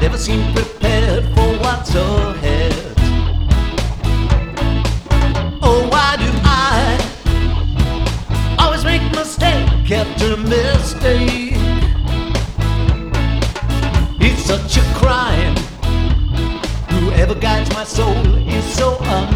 never seem prepared for what's ahead. Oh, why do I always make mistake after mistake? It's such a crime. Whoever guides my soul is so